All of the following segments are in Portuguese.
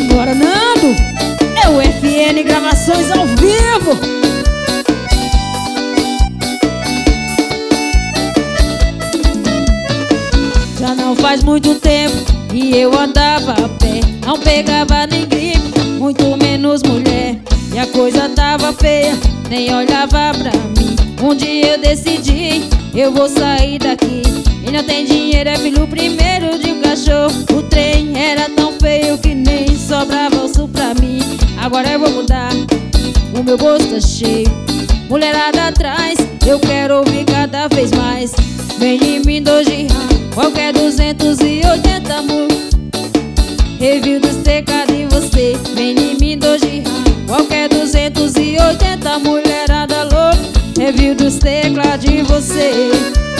Simbora, Nando! É o FN Gravações ao vivo! Já não faz muito tempo que eu andava a pé, não pegava nem gripe, muito menos mulher. E a coisa tava feia, nem olhava pra mim. Um dia eu decidi, eu vou sair daqui. E não tem dinheiro, é filho primeiro de um cachorro. O trem era tão feio que nem sobrava osso pra mim. Agora eu vou mudar, o meu bolso tá cheio. Mulherada atrás, eu quero ouvir cada vez mais. Vem em mim doji, qualquer 280 mil. Review dos teclados em você. Vem em mim doji, qualquer 280. Mulherada louca, review dos teclados em você.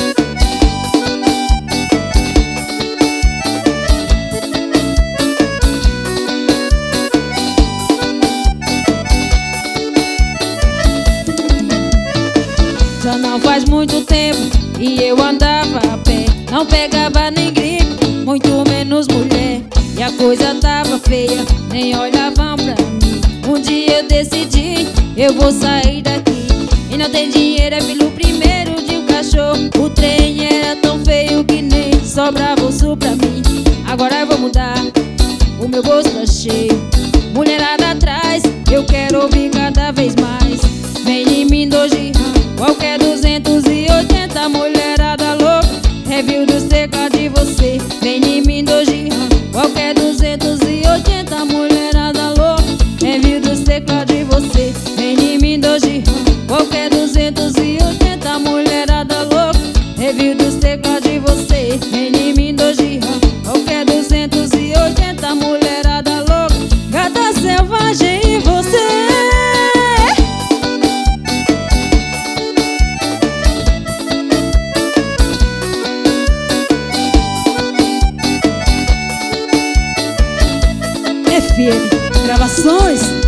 Já não faz muito tempo e eu andava a pé, não pegava nem gripe, muito menos mulher. E a coisa tava feia, nem olhavam pra mim. Um dia eu decidi, eu vou sair daqui. E não tem dinheiro, é filho primeiro de um cachorro. O trem era tão feio que nem sobrava osso pra mim. Agora eu vou mudar, o meu bolso tá cheio. Mulherada atrás, eu quero ouvir cada vez mais. Vem em mim doji, qualquer 280. Mulherada louca, review dos teclados de você. Vem em mim doji, qualquer 280. Mulherada louca, review dos teclados de você. Vem em mim doji, qualquer 280. Mulherada louca, review dos teclados de você. Vem em mim doji, qualquer 280. Mulherada louca, gata selvagem em você. FN Gravações.